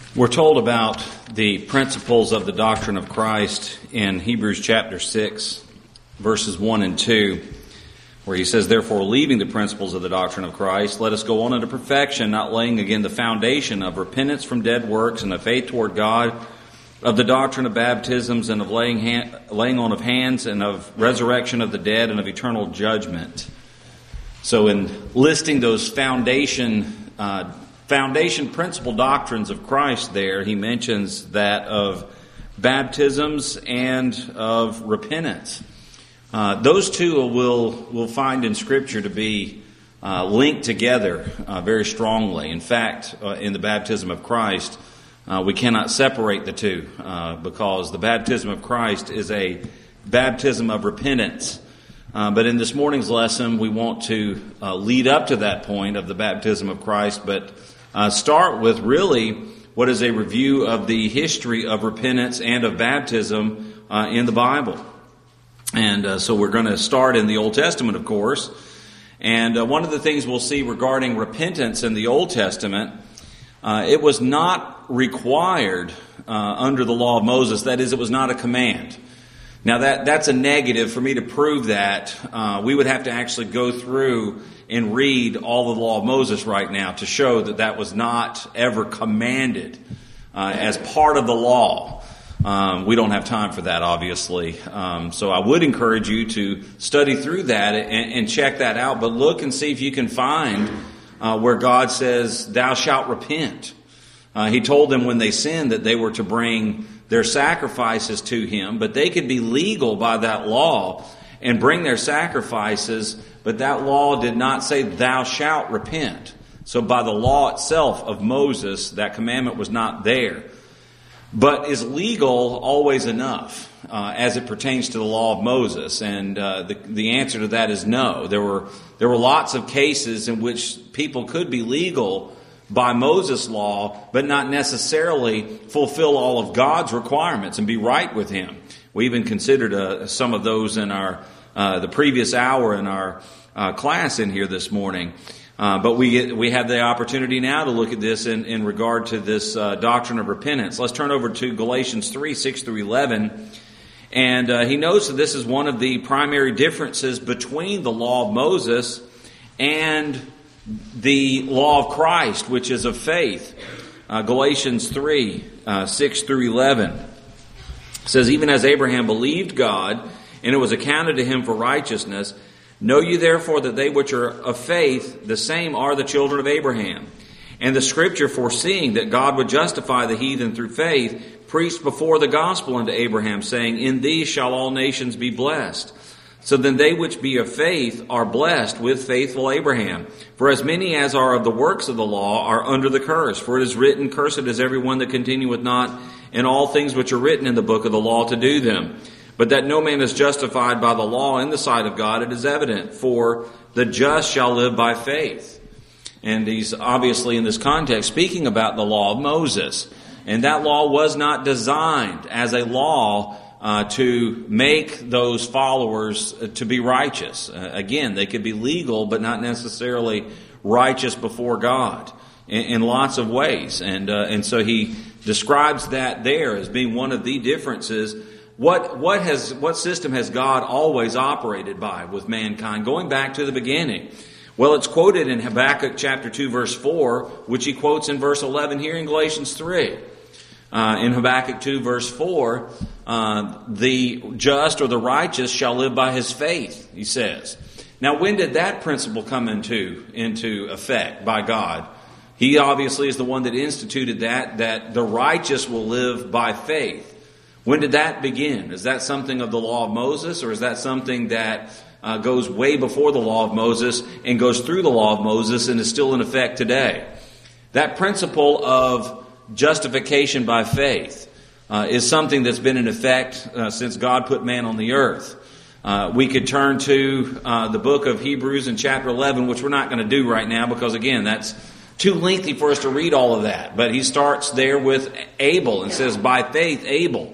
We're told about the principles of the doctrine of Christ in Hebrews chapter 6, verses 1 and 2, where he says, "Therefore, leaving the principles of the doctrine of Christ, let us go on unto perfection, not laying again the foundation of repentance from dead works and of faith toward God, of the doctrine of baptisms and of laying on of hands and of resurrection of the dead and of eternal judgment." So in listing those foundation principle doctrines of Christ there, he mentions that of baptisms and of repentance. Those two we'll find in Scripture to be linked together very strongly. In fact, in the baptism of Christ, we cannot separate the two because the baptism of Christ is a baptism of repentance. But in this morning's lesson, we want to lead up to that point of the baptism of Christ, but start with really what is a review of the history of repentance and of baptism in the Bible. And so we're going to start in the Old Testament, of course. And one of the things we'll see regarding repentance in the Old Testament, it was not required under the law of Moses. That is, it was not a command. Now that's a negative. For me to prove that, we would have to actually go through and read all the law of Moses right now to show that that was not ever commanded as part of the law. We don't have time for that, obviously. So I would encourage you to study through that and check that out. But look and see if you can find where God says, "Thou shalt repent." He told them when they sinned that they were to bring their sacrifices to Him, but they could be legal by that law and bring their sacrifices, but that law did not say, "Thou shalt repent." So by the law itself of Moses, that commandment was not there. But is legal always enough as it pertains to the law of Moses? And the answer to that is no. There were lots of cases in which people could be legal by Moses' law, but not necessarily fulfill all of God's requirements and be right with Him. We even considered some of those in our the previous hour in our class in here this morning. But we have the opportunity now to look at this in regard to this doctrine of repentance. Let's turn over to Galatians 3, 6 through 11. And he notes that this is one of the primary differences between the law of Moses and the law of Christ, which is of faith. Galatians 3, 6 through 11 says, "Even as Abraham believed God, and it was accounted to him for righteousness, know you therefore that they which are of faith, the same are the children of Abraham. And the Scripture, foreseeing that God would justify the heathen through faith, preached before the gospel unto Abraham, saying, In thee shall all nations be blessed. So then they which be of faith are blessed with faithful Abraham. For as many as are of the works of the law are under the curse. For it is written, Cursed is every one that continueth not in all things which are written in the book of the law to do them. But that no man is justified by the law in the sight of God, it is evident. For the just shall live by faith." And he's obviously in this context speaking about the law of Moses. And that law was not designed as a law to make those followers to be righteous. Again, they could be legal, but not necessarily righteous before God in lots of ways. And so he describes that there as being one of the differences. What system has God always operated by with mankind, going back to the beginning? Well, it's quoted in Habakkuk chapter 2, verse 4, which he quotes in verse 11 here in Galatians 3. In Habakkuk 2, verse 4, the just or the righteous shall live by his faith, he says. Now, when did that principle come into effect by God? He obviously is the one that instituted that the righteous will live by faith. When did that begin? Is that something of the law of Moses, or is that something that goes way before the law of Moses and goes through the law of Moses and is still in effect today? That principle of justification by faith is something that's been in effect since God put man on the earth. We could turn to the book of Hebrews in chapter 11, which we're not going to do right now because, again, that's too lengthy for us to read all of that. But he starts there with Abel and says, by faith Abel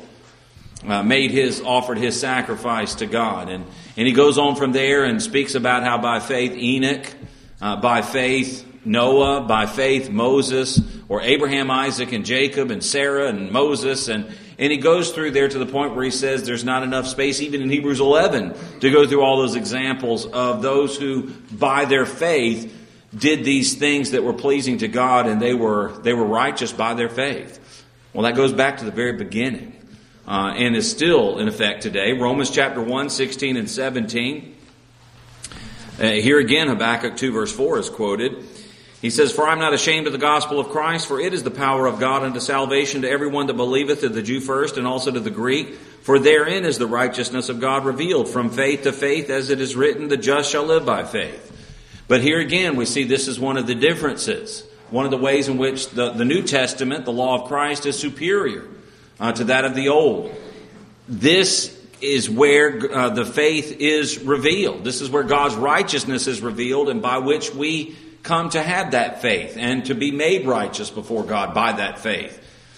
offered his sacrifice to God. And he goes on from there and speaks about how by faith Enoch, by faith Noah, by faith Moses, or Abraham, Isaac, and Jacob, and Sarah, and Moses, and he goes through there to the point where he says there's not enough space, even in Hebrews 11, to go through all those examples of those who, by their faith, did these things that were pleasing to God, and they were righteous by their faith. Well, that goes back to the very beginning, and is still in effect today. Romans chapter 1, 16 and 17. Here again, Habakkuk 2 verse 4 is quoted. He says, "For I am not ashamed of the gospel of Christ, for it is the power of God unto salvation to everyone that believeth, to the Jew first, and also to the Greek. For therein is the righteousness of God revealed, from faith to faith, as it is written, the just shall live by faith." But here again, we see this is one of the differences, one of the ways in which the New Testament, the law of Christ, is superior to that of the Old. This is where the faith is revealed. This is where God's righteousness is revealed, and by which we come to have that faith and to be made righteous before God by that faith.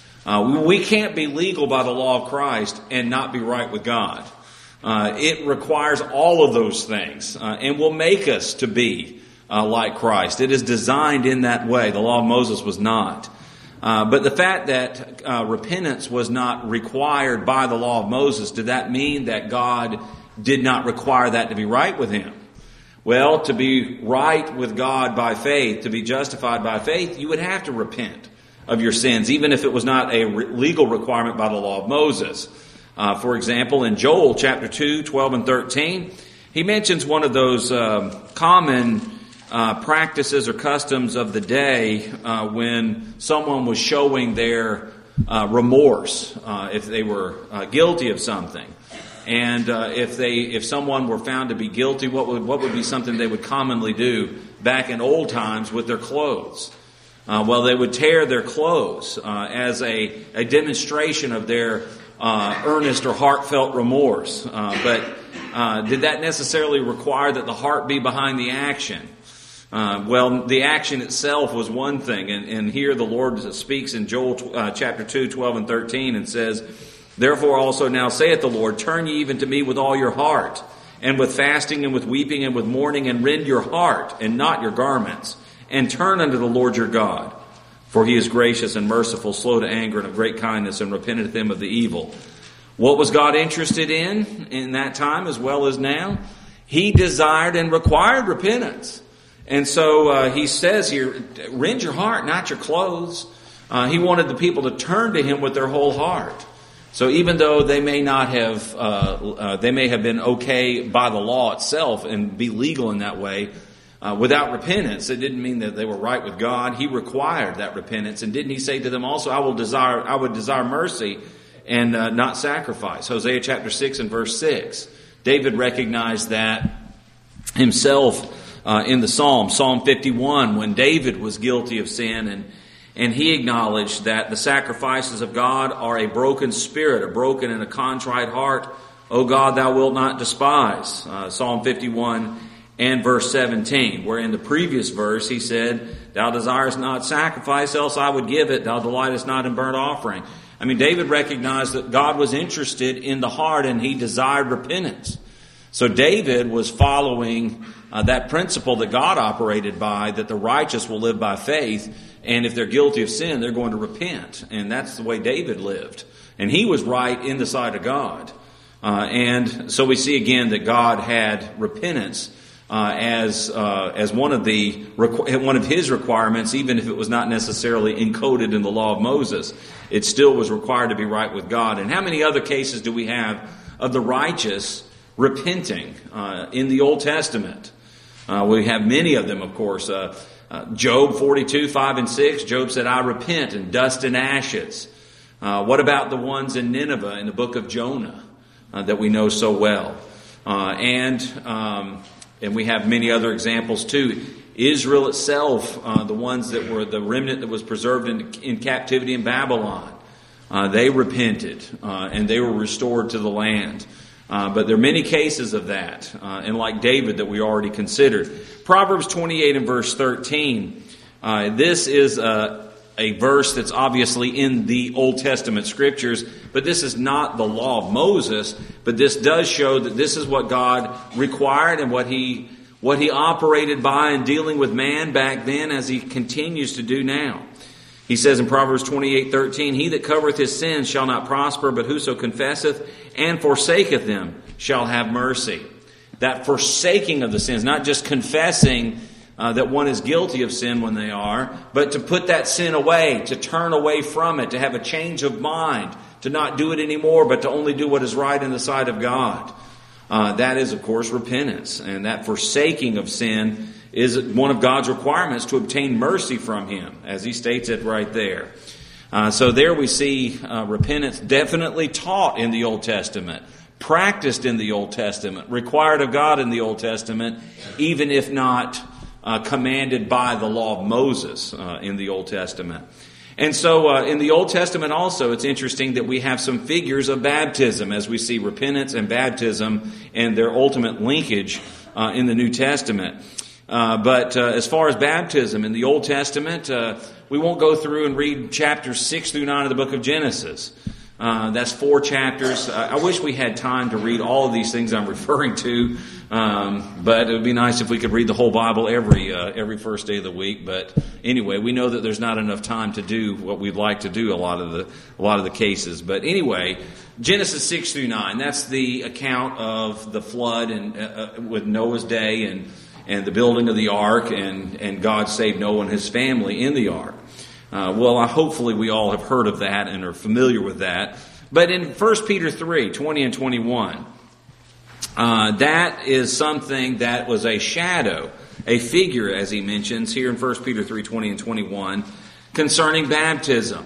We can't be legal by the law of Christ and not be right with God. It requires all of those things and will make us to be like Christ. It is designed in that way. The law of Moses was not. But the fact that repentance was not required by the law of Moses, did that mean that God did not require that to be right with him? Well, to be right with God by faith, to be justified by faith, you would have to repent of your sins, even if it was not a legal requirement by the law of Moses. For example, in Joel chapter 2, 12 and 13, he mentions one of those common practices or customs of the day when someone was showing their remorse if they were guilty of something. And if someone were found to be guilty, what would be something they would commonly do back in old times with their clothes? Well, they would tear their clothes as a demonstration of their earnest or heartfelt remorse. But did that necessarily require that the heart be behind the action? Well, the action itself was one thing. And here the Lord speaks in Joel chapter 2, 12 and 13 and says, "Therefore also now saith the Lord, turn ye even to me with all your heart, and with fasting and with weeping and with mourning, and rend your heart and not your garments, and turn unto the Lord your God. For he is gracious and merciful, slow to anger, and of great kindness, and repenteth him of the evil." What was God interested in that time as well as now? He desired and required repentance. And so he says here, rend your heart, not your clothes. He wanted the people to turn to him with their whole heart. So even though they may not have, they may have been okay by the law itself and be legal in that way, without repentance, it didn't mean that they were right with God. He required that repentance, and didn't he say to them also, I would desire mercy and not sacrifice. Hosea chapter 6 and verse 6. David recognized that himself in the Psalm 51, when David was guilty of sin, and he acknowledged that the sacrifices of God are a broken spirit, a broken and a contrite heart. O God, thou wilt not despise. Psalm 51 and verse 17, where in the previous verse he said, thou desirest not sacrifice, else I would give it. Thou delightest not in burnt offering. I mean, David recognized that God was interested in the heart, and he desired repentance. So David was following that principle that God operated by, that the righteous will live by faith, and if they're guilty of sin, they're going to repent. And that's the way David lived. And he was right in the sight of God. And so we see again that God had repentance as one of his requirements, even if it was not necessarily encoded in the law of Moses. It still was required to be right with God. And how many other cases do we have of the righteous repenting in the Old Testament? We have many of them, of course. Job 42, 5 and 6, Job said, I repent in dust and ashes. What about the ones in Nineveh in the book of Jonah that we know so well? And we have many other examples too. Israel itself, the ones that were the remnant that was preserved in captivity in Babylon, they repented and they were restored to the land. But there are many cases of that, and like David that we already considered. Proverbs 28 and verse 13. This is a verse that's obviously in the Old Testament scriptures, but this is not the law of Moses. But this does show that this is what God required and what He operated by in dealing with man back then, as He continues to do now. He says in Proverbs 28:13, "He that covereth his sins shall not prosper, but whoso confesseth and forsaketh them shall have mercy." That forsaking of the sins, not just confessing that one is guilty of sin when they are, but to put that sin away, to turn away from it, to have a change of mind, to not do it anymore, but to only do what is right in the sight of God. That is, of course, repentance. And that forsaking of sin is one of God's requirements to obtain mercy from Him, as He states it right there. So there we see repentance definitely taught in the Old Testament, practiced in the Old Testament, required of God in the Old Testament, even if not commanded by the law of Moses in the Old Testament. And so in the Old Testament also, it's interesting that we have some figures of baptism as we see repentance and baptism and their ultimate linkage in the New Testament. But as far as baptism in the Old Testament, we won't go through and read chapters 6 through 9 of the book of Genesis. That's 4 chapters. I wish we had time to read all of these things I'm referring to, but it would be nice if we could read the whole Bible every first day of the week. But anyway, we know that there's not enough time to do what we'd like to do a lot of the cases. But anyway, Genesis 6 through 9. That's the account of the flood and with Noah's day and the building of the ark, and God saved Noah and his family in the ark. Hopefully we all have heard of that and are familiar with that. But in 1 Peter 3, 20 and 21, that is something that was a shadow, a figure, as he mentions here in 1 Peter 3, 20 and 21, concerning baptism.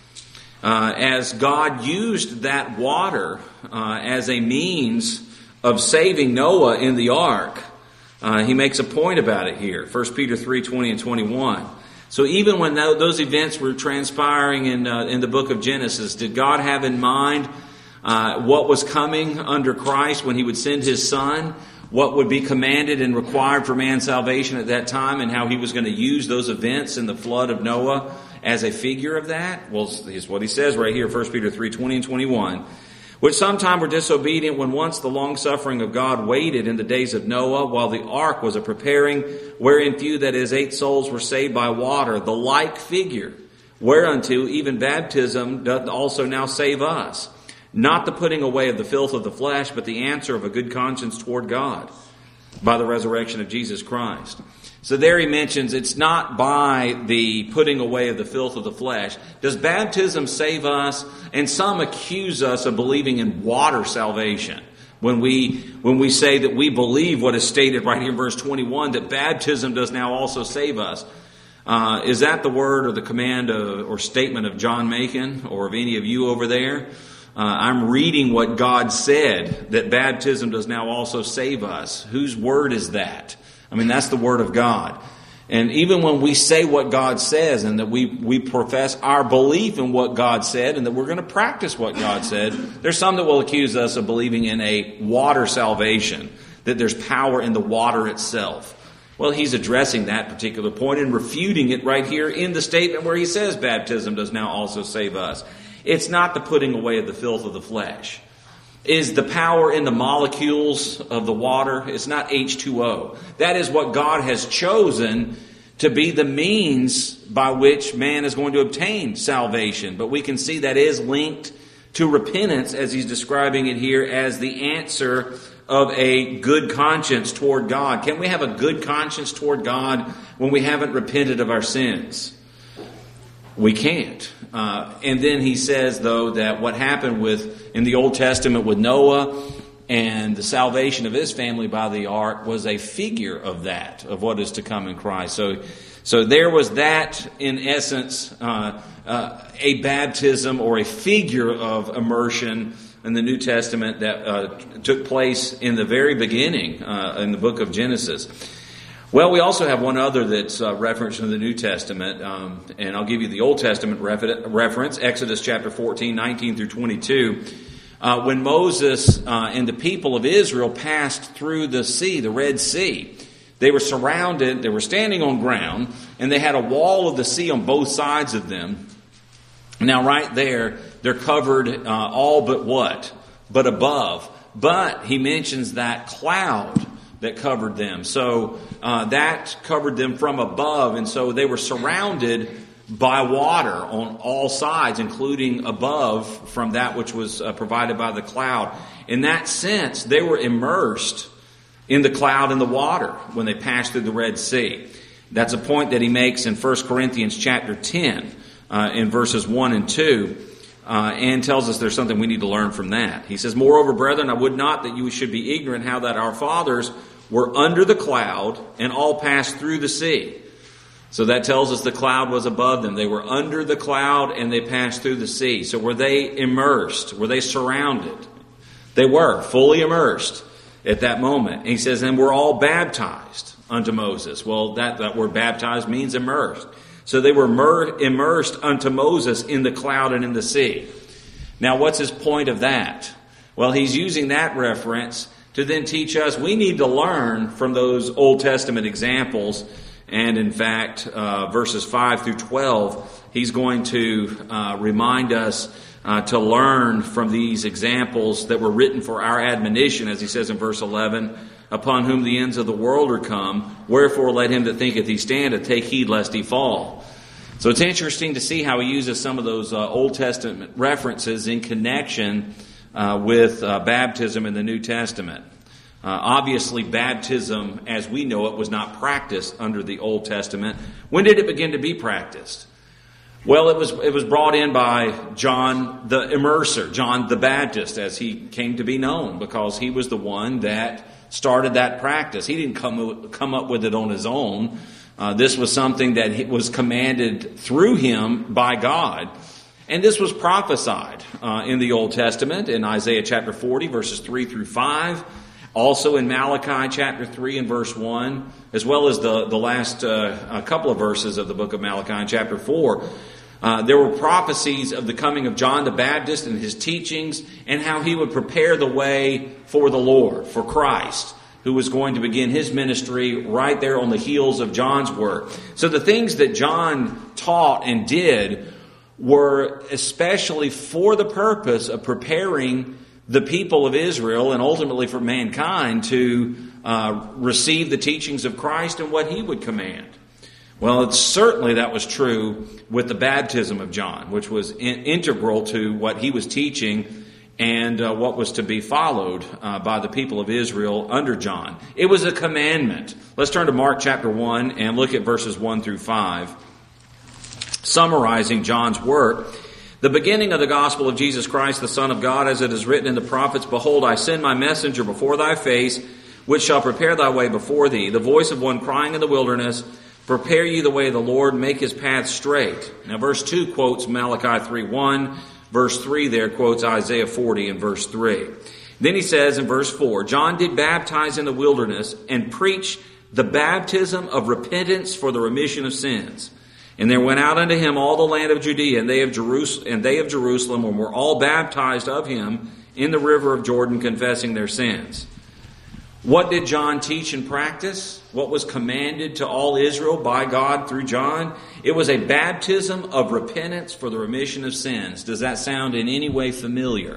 As God used that water as a means of saving Noah in the ark, he makes a point about it here, 1 Peter 3, 20 and 21. So even when those events were transpiring in the book of Genesis, did God have in mind what was coming under Christ when He would send His Son? What would be commanded and required for man's salvation at that time, and how He was going to use those events in the flood of Noah as a figure of that? Well, here's what he says right here, 1 Peter 3, 20 and 21. "Which sometime were disobedient when once the long-suffering of God waited in the days of Noah, while the ark was a preparing, wherein few, that is, 8 souls, were saved by water. The like figure, whereunto even baptism doth also now save us. Not the putting away of the filth of the flesh, but the answer of a good conscience toward God, by the resurrection of Jesus Christ." So there he mentions it's not by the putting away of the filth of the flesh. Does baptism save us? And some accuse us of believing in water salvation. When we say that we believe what is stated right here in verse 21, that baptism does now also save us. Is that the word or the command or statement of John Macon or of any of you over there? I'm reading what God said, that baptism does now also save us. Whose word is that? I mean, that's the Word of God. And even when we say what God says and that we profess our belief in what God said and that we're going to practice what God said, there's some that will accuse us of believing in a water salvation, that there's power in the water itself. Well, he's addressing that particular point and refuting it right here in the statement where he says baptism does now also save us. It's not the putting away of the filth of the flesh. Is the power in the molecules of the water? It's not H2O. That is what God has chosen to be the means by which man is going to obtain salvation. But we can see that is linked to repentance, as he's describing it here as the answer of a good conscience toward God. Can we have a good conscience toward God when we haven't repented of our sins? We can't. And then he says, though, that what happened in the Old Testament with Noah and the salvation of his family by the ark was a figure of that, of what is to come in Christ. So there was that, in essence, a baptism or a figure of immersion in the New Testament that took place in the very beginning in the book of Genesis. Well, we also have one other that's referenced in the New Testament, and I'll give you the Old Testament reference, Exodus chapter 14, 19 through 22. When Moses and the people of Israel passed through the sea, the Red Sea, they were surrounded, they were standing on ground, and they had a wall of the sea on both sides of them. Now right there, they're covered all but what? But above. But he mentions that cloud that covered them. So that covered them from above, and so they were surrounded by water on all sides, including above from that which was provided by the cloud. In that sense, they were immersed in the cloud and the water when they passed through the Red Sea. That's a point that he makes in 1 Corinthians chapter 10 in verses 1 and 2 and tells us there's something we need to learn from that. He says, "Moreover, brethren, I would not that you should be ignorant how that our fathers were under the cloud and all passed through the sea." So that tells us the cloud was above them. They were under the cloud and they passed through the sea. So were they immersed? Were they surrounded? They were fully immersed at that moment. And he says, "And we're all baptized unto Moses." Well, that word baptized means immersed. So they were immersed unto Moses in the cloud and in the sea. Now, what's his point of that? Well, he's using that reference to then teach us we need to learn from those Old Testament examples. And in fact, verses 5 through 12, he's going to remind us to learn from these examples that were written for our admonition, as he says in verse 11, "Upon whom the ends of the world are come, wherefore let him that thinketh he standeth take heed lest he fall." So it's interesting to see how he uses some of those Old Testament references in connection with baptism in the New Testament. Obviously, baptism as we know it was not practiced under the Old Testament. When did it begin to be practiced? Well, it was brought in by John the Immerser, John the Baptist, as he came to be known, because he was the one that started that practice. He didn't come up with it on his own. This was something that was commanded through him by God. And this was prophesied in the Old Testament, in Isaiah chapter 40, verses 3 through 5. Also in Malachi chapter 3 and verse 1, as well as the last couple of verses of the book of Malachi in chapter 4. There were prophecies of the coming of John the Baptist and his teachings and how he would prepare the way for the Lord, for Christ, who was going to begin his ministry right there on the heels of John's work. So the things that John taught and did were especially for the purpose of preparing the people of Israel and ultimately for mankind to receive the teachings of Christ and what he would command. Well, certainly that was true with the baptism of John, which was integral to what he was teaching and what was to be followed by the people of Israel under John. It was a commandment. Let's turn to Mark chapter 1 and look at verses 1 through 5, summarizing John's work. "The beginning of the gospel of Jesus Christ, the Son of God, as it is written in the prophets, Behold, I send my messenger before thy face, which shall prepare thy way before thee. The voice of one crying in the wilderness, Prepare ye the way of the Lord, make his path straight." Now verse 2 quotes Malachi 3:1. Verse 3 there quotes Isaiah 40 in verse 3. Then he says in verse 4, "John did baptize in the wilderness and preach the baptism of repentance for the remission of sins. And there went out unto him all the land of Judea, and they of Jerusalem, and were all baptized of him in the river of Jordan, confessing their sins." What did John teach and practice? What was commanded to all Israel by God through John? It was a baptism of repentance for the remission of sins. Does that sound in any way familiar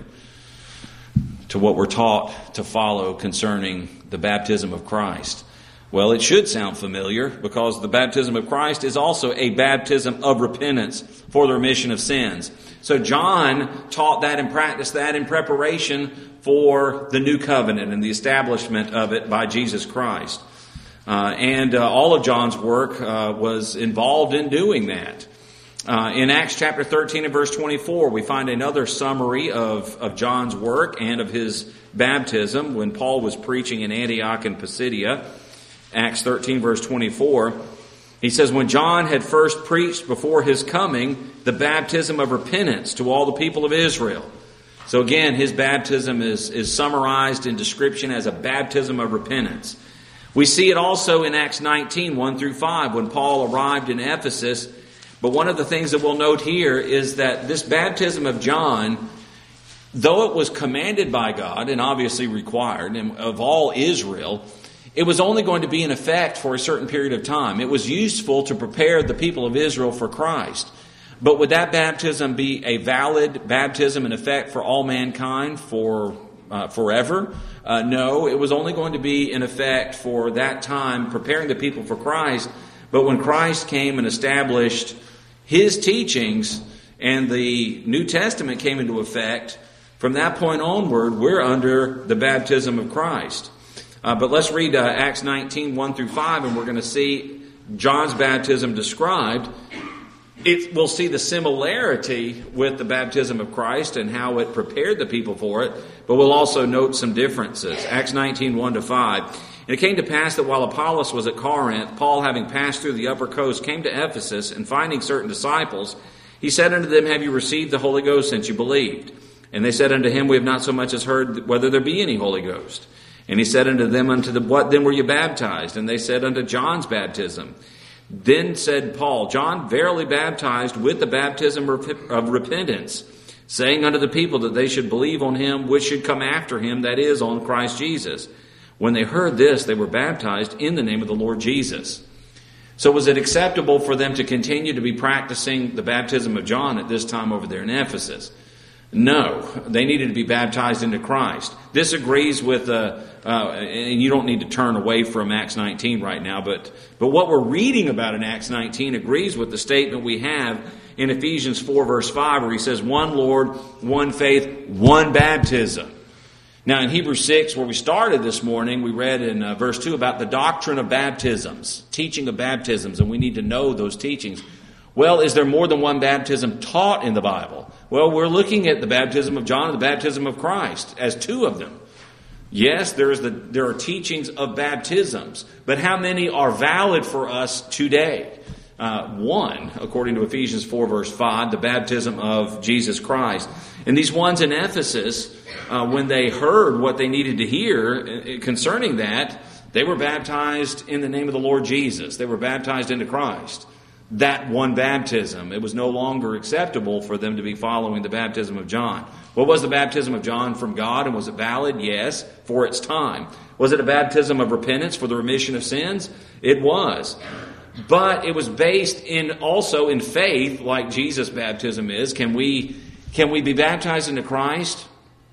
to what we're taught to follow concerning the baptism of Christ? Well, it should sound familiar, because the baptism of Christ is also a baptism of repentance for the remission of sins. So John taught that and practiced that in preparation for the new covenant and the establishment of it by Jesus Christ. And all of John's work was involved in doing that. In Acts chapter 13 and verse 24, we find another summary of John's work and of his baptism when Paul was preaching in Antioch and Pisidia. Acts 13 verse 24, he says, "When John had first preached before his coming the baptism of repentance to all the people of Israel." So again, his baptism is summarized in description as a baptism of repentance. We see it also in Acts 19, 1 through 5, when Paul arrived in Ephesus. But one of the things that we'll note here is that this baptism of John, though it was commanded by God and obviously required of all Israel, it was only going to be in effect for a certain period of time. It was useful to prepare the people of Israel for Christ. But would that baptism be a valid baptism in effect for all mankind forever? No, it was only going to be in effect for that time, preparing the people for Christ. But when Christ came and established His teachings and the New Testament came into effect. From that point onward, we're under the baptism of Christ. But let's read Acts 19, 1 through 5, and we're going to see John's baptism described. We'll see the similarity with the baptism of Christ and how it prepared the people for it, but we'll also note some differences. Acts 19, 1 to 5. And it came to pass that while Apollos was at Corinth, Paul, having passed through the upper coast, came to Ephesus, and finding certain disciples, he said unto them, Have you received the Holy Ghost since you believed? And they said unto him, We have not so much as heard whether there be any Holy Ghost. And he said unto them, What then were you baptized? And they said, Unto John's baptism. Then said Paul, John verily baptized with the baptism of repentance, saying unto the people that they should believe on him which should come after him, that is, on Christ Jesus. When they heard this, they were baptized in the name of the Lord Jesus. So was it acceptable for them to continue to be practicing the baptism of John at this time over there in Ephesus? No, they needed to be baptized into Christ. This agrees with, and you don't need to turn away from Acts 19 right now, but what we're reading about in Acts 19 agrees with the statement we have in Ephesians 4 verse 5, where he says, one Lord, one faith, one baptism. Now in Hebrews 6, where we started this morning, we read in verse 2 about the doctrine of baptisms, teaching of baptisms, and we need to know those teachings. Well, is there more than one baptism taught in the Bible? Well, we're looking at the baptism of John and the baptism of Christ as two of them. Yes, there are teachings of baptisms, but how many are valid for us today? One, according to Ephesians 4 verse 5, the baptism of Jesus Christ. And these ones in Ephesus, when they heard what they needed to hear concerning that, they were baptized in the name of the Lord Jesus. They were baptized into Christ. That one baptism. It was no longer acceptable for them to be following the baptism of John. What was the baptism of John from God, and was it valid? Yes, for its time. Was it a baptism of repentance for the remission of sins? It was. But it was based also in faith, like Jesus' baptism is. Can we be baptized into Christ?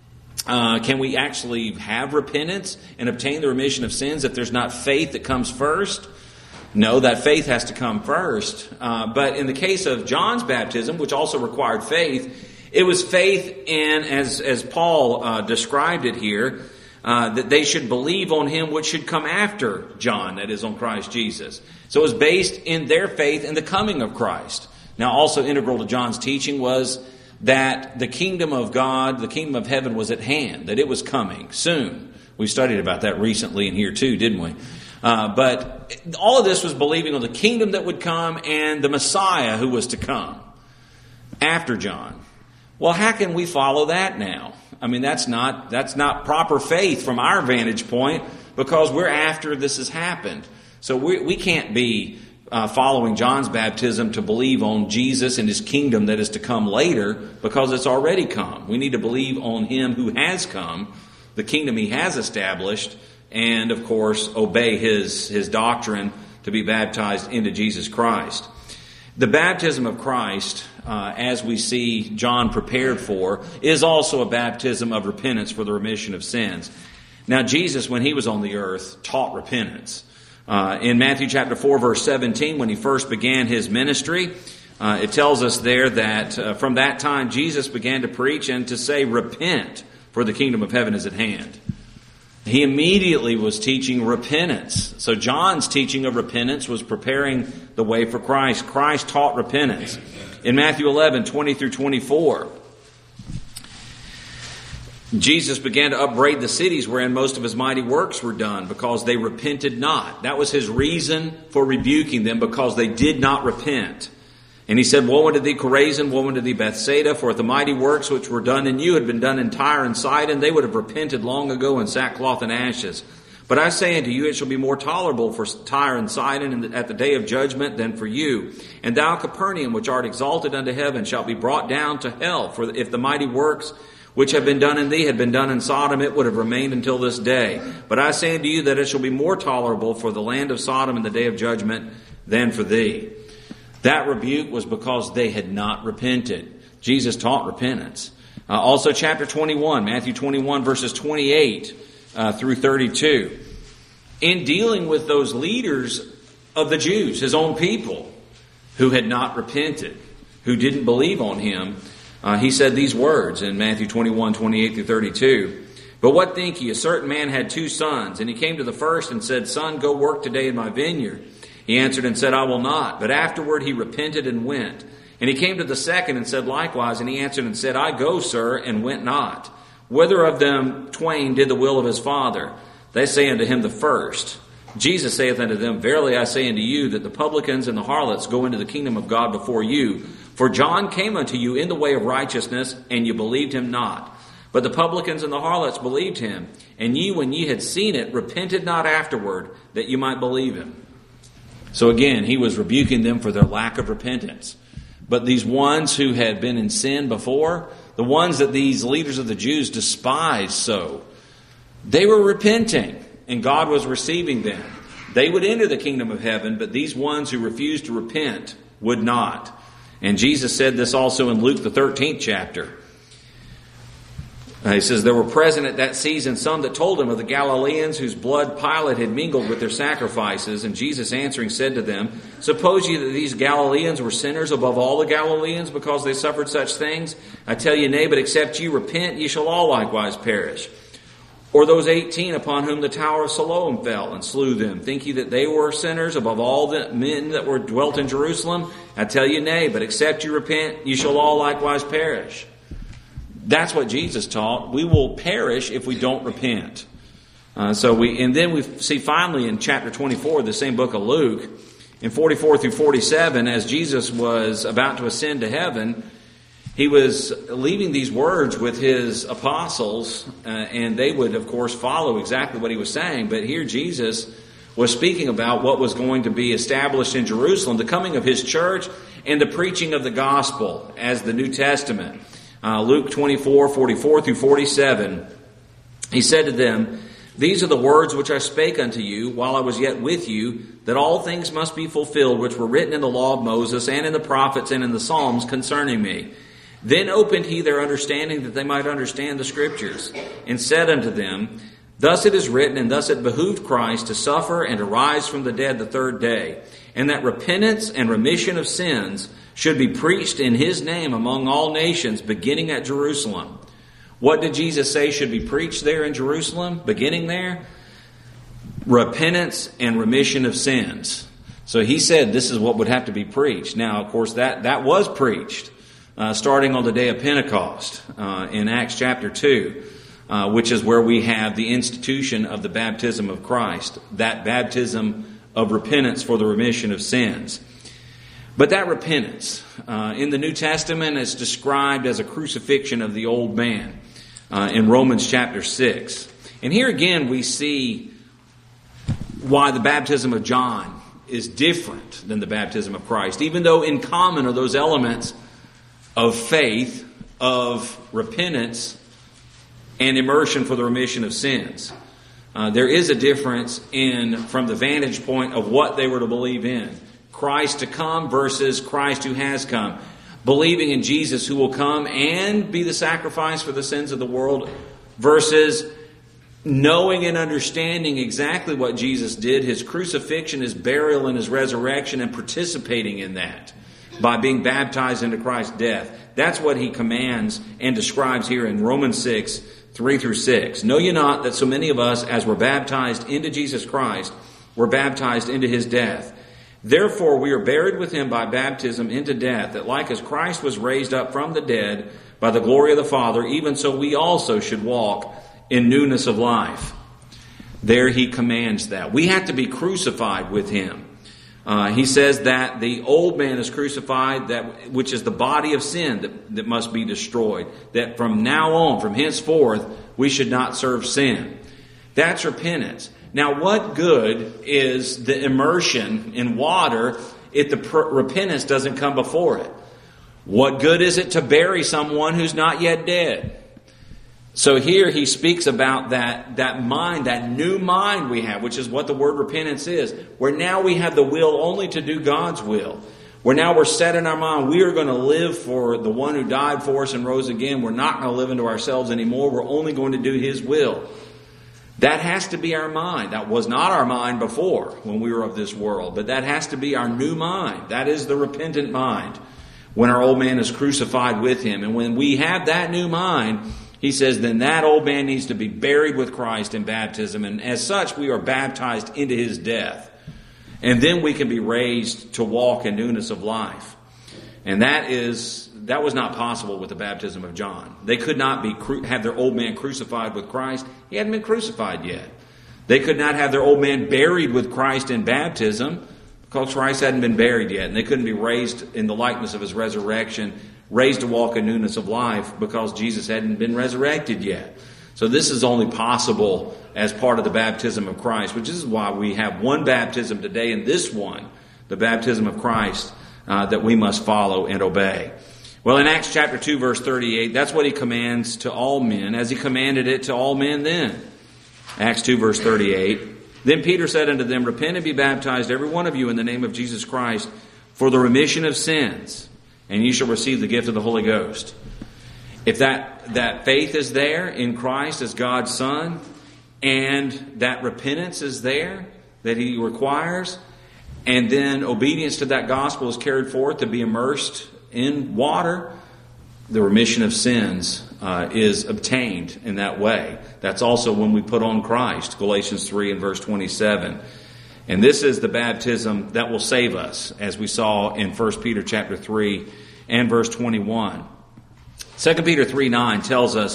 Can we actually have repentance and obtain the remission of sins if there's not faith that comes first? No, that faith has to come first. But in the case of John's baptism, which also required faith, it was faith in, as Paul described it here, that they should believe on him which should come after John, that is, on Christ Jesus. So it was based in their faith in the coming of Christ. Now, also integral to John's teaching was that the kingdom of God, the kingdom of heaven was at hand, that it was coming soon. We studied about that recently in here too, didn't we? But all of this was believing on the kingdom that would come and the Messiah who was to come after John. Well, how can we follow that now? I mean, that's not proper faith from our vantage point, because we're after this has happened. So we can't be following John's baptism to believe on Jesus and his kingdom that is to come later, because it's already come. We need to believe on him who has come, the kingdom he has established, and, of course, obey his doctrine to be baptized into Jesus Christ. The baptism of Christ, as we see John prepared for, is also a baptism of repentance for the remission of sins. Now, Jesus, when he was on the earth, taught repentance. In Matthew chapter 4, verse 17, when he first began his ministry, it tells us there that from that time Jesus began to preach and to say, Repent, for the kingdom of heaven is at hand. He immediately was teaching repentance. So John's teaching of repentance was preparing the way for Christ. Christ taught repentance. In Matthew 11, 20 through 24, Jesus began to upbraid the cities wherein most of his mighty works were done, because they repented not. That was his reason for rebuking them, because they did not repent. And he said, Woe unto thee, Chorazin, woe unto thee, Bethsaida, for if the mighty works which were done in you had been done in Tyre and Sidon, they would have repented long ago in sackcloth and ashes. But I say unto you, it shall be more tolerable for Tyre and Sidon at the day of judgment than for you. And thou, Capernaum, which art exalted unto heaven, shalt be brought down to hell. For if the mighty works which have been done in thee had been done in Sodom, it would have remained until this day. But I say unto you that it shall be more tolerable for the land of Sodom in the day of judgment than for thee. That rebuke was because they had not repented. Jesus taught repentance. Also chapter 21, Matthew 21, verses 28 through 32. In dealing with those leaders of the Jews, his own people, who had not repented, who didn't believe on him, he said these words in Matthew 21:28-32. But what think ye? A certain man had 2 sons, and he came to the first and said, Son, go work today in my vineyard. He answered and said, I will not. But afterward he repented and went. And he came to the second and said likewise, and he answered and said, I go, sir, and went not. Whither of them twain did the will of his father? They say unto him, the first. Jesus saith unto them, Verily I say unto you, that the publicans and the harlots go into the kingdom of God before you. For John came unto you in the way of righteousness, and you believed him not. But the publicans and the harlots believed him. And ye, when ye had seen it, repented not afterward, that you might believe him. So again, he was rebuking them for their lack of repentance. But these ones who had been in sin before, the ones that these leaders of the Jews despised so, they were repenting, and God was receiving them. They would enter the kingdom of heaven, but these ones who refused to repent would not. And Jesus said this also in Luke the 13th chapter. He says, there were present at that season some that told him of the Galileans whose blood Pilate had mingled with their sacrifices. And Jesus answering said to them, Suppose ye that these Galileans were sinners above all the Galileans because they suffered such things? I tell you, nay, but except ye repent, ye shall all likewise perish. Or those 18 upon whom the tower of Siloam fell and slew them, think ye that they were sinners above all the men that were dwelt in Jerusalem? I tell you, nay, but except ye repent, ye shall all likewise perish. That's what Jesus taught. We will perish if we don't repent. And then we see finally in chapter 24, the same book of Luke, in 44-47, as Jesus was about to ascend to heaven, he was leaving these words with his apostles, and they would, of course, follow exactly what he was saying. But here Jesus was speaking about what was going to be established in Jerusalem, the coming of his church, and the preaching of the gospel as the New Testament. Luke 24:44-47, he said to them, These are the words which I spake unto you while I was yet with you, that all things must be fulfilled which were written in the law of Moses and in the prophets and in the Psalms concerning me. Then opened he their understanding that they might understand the Scriptures, and said unto them, Thus it is written, and thus it behooved Christ to suffer and to rise from the dead the 3rd day, and that repentance and remission of sins should be preached in his name among all nations, beginning at Jerusalem. What did Jesus say should be preached there in Jerusalem, beginning there? Repentance and remission of sins. So he said this is what would have to be preached. Now, of course, that was preached starting on the day of Pentecost in Acts chapter 2, which is where we have the institution of the baptism of Christ, that baptism of repentance for the remission of sins. But that repentance, in the New Testament, is described as a crucifixion of the old man in Romans chapter 6. And here again we see why the baptism of John is different than the baptism of Christ, even though in common are those elements of faith, of repentance, and immersion for the remission of sins. There is a difference from the vantage point of what they were to believe in. Christ to come versus Christ who has come. Believing in Jesus who will come and be the sacrifice for the sins of the world versus knowing and understanding exactly what Jesus did, his crucifixion, his burial, and his resurrection, and participating in that by being baptized into Christ's death. That's what he commands and describes here in Romans 6, 3-6. Know ye not that so many of us, as were baptized into Jesus Christ, were baptized into his death? Therefore we are buried with him by baptism into death, that like as Christ was raised up from the dead by the glory of the Father, even so we also should walk in newness of life. There he commands that. We have to be crucified with him. He says that the old man is crucified, which is the body of sin that must be destroyed. That from now on, from henceforth, we should not serve sin. That's repentance. Now, what good is the immersion in water if the repentance doesn't come before it? What good is it to bury someone who's not yet dead? So here he speaks about that mind, that new mind we have, which is what the word repentance is, where now we have the will only to do God's will. Where now we're set in our mind, we are going to live for the one who died for us and rose again. We're not going to live into ourselves anymore. We're only going to do his will. That has to be our mind. That was not our mind before when we were of this world, but that has to be our new mind. That is the repentant mind when our old man is crucified with him. And when we have that new mind, he says, then that old man needs to be buried with Christ in baptism. And as such, we are baptized into his death. And then we can be raised to walk in newness of life. And that was not possible with the baptism of John. They could not have their old man crucified with Christ. He hadn't been crucified yet. They could not have their old man buried with Christ in baptism because Christ hadn't been buried yet. And they couldn't be raised in the likeness of his resurrection, raised to walk in newness of life because Jesus hadn't been resurrected yet. So this is only possible as part of the baptism of Christ, which is why we have one baptism today, and this one, the baptism of Christ, that we must follow and obey. Well, in Acts chapter 2, verse 38, that's what he commands to all men, as he commanded it to all men then. Acts 2, verse 38. Then Peter said unto them, Repent and be baptized, every one of you, in the name of Jesus Christ, for the remission of sins, and ye shall receive the gift of the Holy Ghost. If that faith is there in Christ as God's Son, and that repentance is there that he requires, and then obedience to that gospel is carried forth to be immersed in water, the remission of sins is obtained in that way. That's also when we put on Christ, Galatians 3 and verse 27. And this is the baptism that will save us, as we saw in 1 Peter chapter 3 and verse 21. 2 Peter 3:9 tells us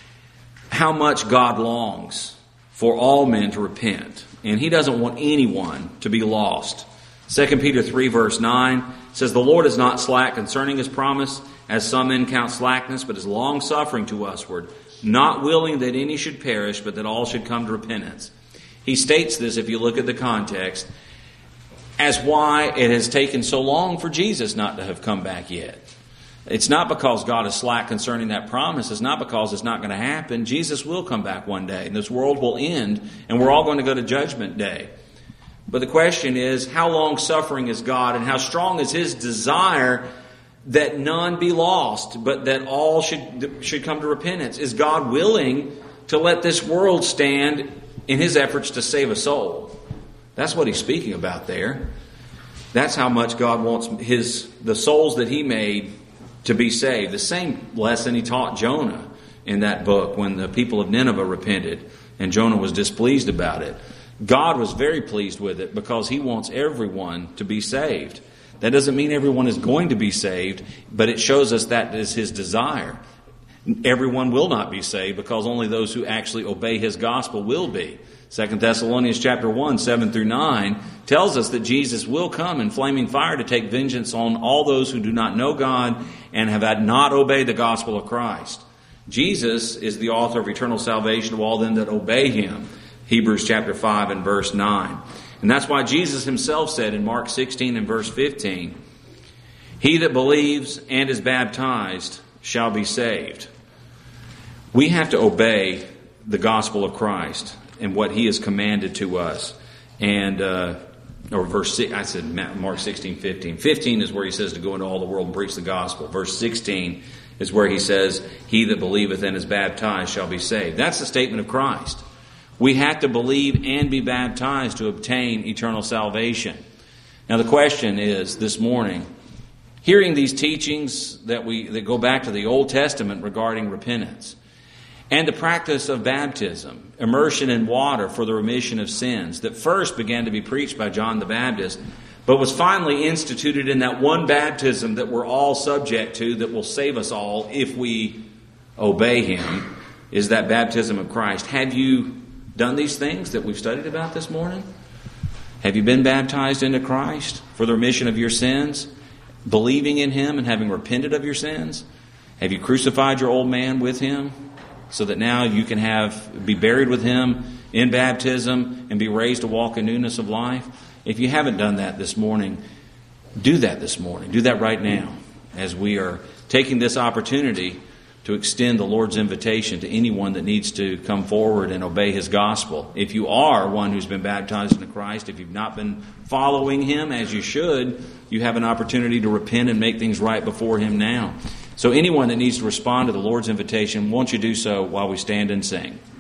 how much God longs for all men to repent. And he doesn't want anyone to be lost. 2 Peter 3 verse 9 says, The Lord is not slack concerning his promise, as some men count slackness, but is long-suffering to usward, not willing that any should perish, but that all should come to repentance. He states this, if you look at the context, as why it has taken so long for Jesus not to have come back yet. It's not because God is slack concerning that promise. It's not because it's not going to happen. Jesus will come back one day, and this world will end, and we're all going to go to Judgment Day. But the question is, how long-suffering is God, and how strong is his desire that none be lost, but that all should come to repentance? Is God willing to let this world stand in his efforts to save a soul? That's what he's speaking about there. That's how much God wants the souls that he made to be saved. The same lesson he taught Jonah in that book when the people of Nineveh repented and Jonah was displeased about it. God was very pleased with it because he wants everyone to be saved. That doesn't mean everyone is going to be saved, but it shows us that is his desire. Everyone will not be saved because only those who actually obey his gospel will be. 2 Thessalonians chapter 1, 7 through 9 tells us that Jesus will come in flaming fire to take vengeance on all those who do not know God and have not obeyed the gospel of Christ. Jesus is the author of eternal salvation to all them that obey him. Hebrews chapter 5 and verse 9. And that's why Jesus himself said in Mark 16 and verse 15, He that believes and is baptized shall be saved. We have to obey the gospel of Christ and what he has commanded to us. And, or verse 6, I said Mark 16, 15. 15 is where he says to go into all the world and preach the gospel. Verse 16 is where he says, He that believeth and is baptized shall be saved. That's the statement of Christ. We have to believe and be baptized to obtain eternal salvation. Now the question is, this morning, hearing these teachings that go back to the Old Testament regarding repentance, and the practice of baptism, immersion in water for the remission of sins, that first began to be preached by John the Baptist, but was finally instituted in that one baptism that we're all subject to, that will save us all if we obey him, is that baptism of Christ. Have you done these things that we've studied about this morning? Have you been baptized into Christ for the remission of your sins, believing in him and having repented of your sins? Have you crucified your old man with him so that now you can be buried with him in baptism and be raised to walk in newness of life? If you haven't done that this morning, do that this morning. Do that right now as we are taking this opportunity to extend the Lord's invitation to anyone that needs to come forward and obey his gospel. If you are one who's been baptized into Christ, if you've not been following him as you should, you have an opportunity to repent and make things right before him now. So anyone that needs to respond to the Lord's invitation, won't you do so while we stand and sing?